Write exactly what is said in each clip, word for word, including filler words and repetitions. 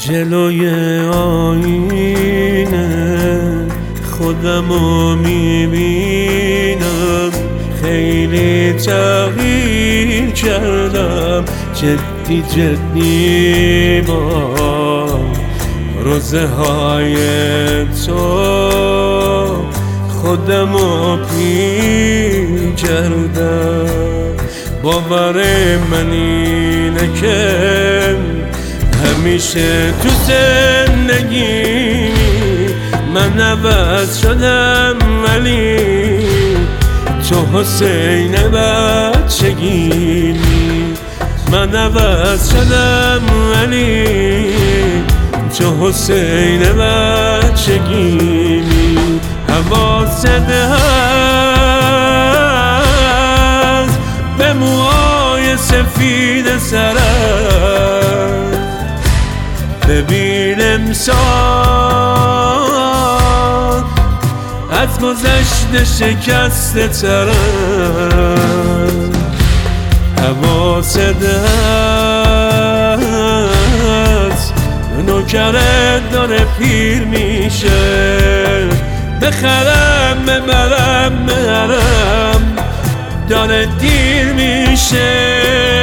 جلوی آینه خودمو میبینم، خیلی تغییر کردم جدی جدی با روزه های تو خودمو پیر کردم. باور من اینه که همیشه تو زندگی من عوض شدم، ولی تو حسین بچگی. من عوض شدم ولی تو حسین بچگی. حواست هست به موهای سفید سرت، ببین امسال از گذشته شکسته ترم. حواست هست نوکرت داره پیر میشه، بخرم ببرم بهرم داره دیر میشه.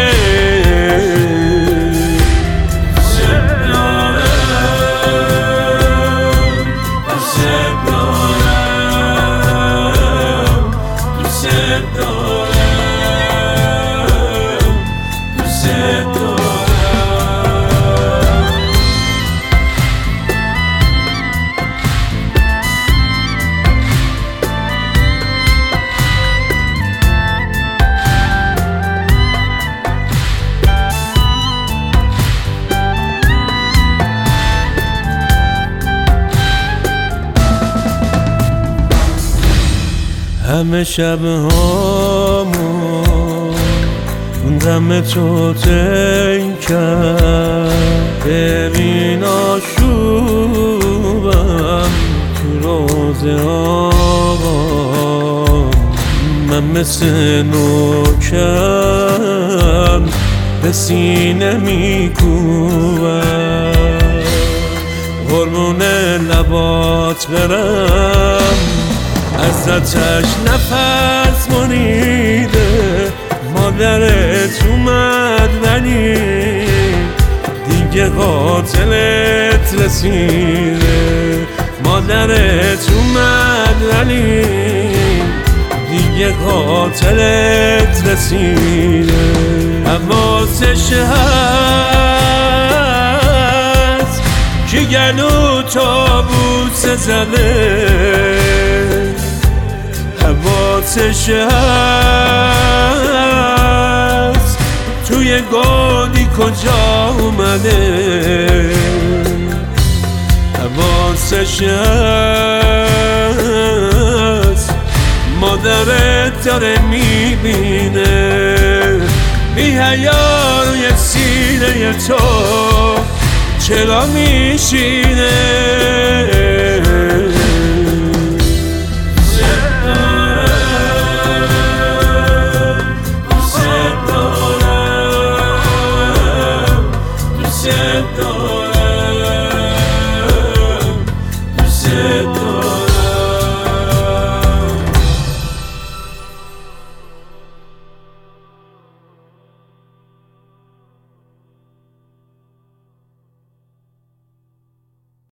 همه شبهامو دم تو طی کرد، ببین آشوبم تو روزه آقام. من مثل نوکر به سینه میکوبم، قربون لبات برم ازتش نفس مریده. مادرت اومد ولی دیگه قاتلت رسیده. مادرت اومد ولی دیگه قاتلت رسیده. حواسش هست که گلو تابوس زده، حواسش هست توی گودی کجا اومده. حواسش هست مادرت داره میبینه، بی حیا روی سینه تو چرا میشینه. Dost دارم، دوست دارم.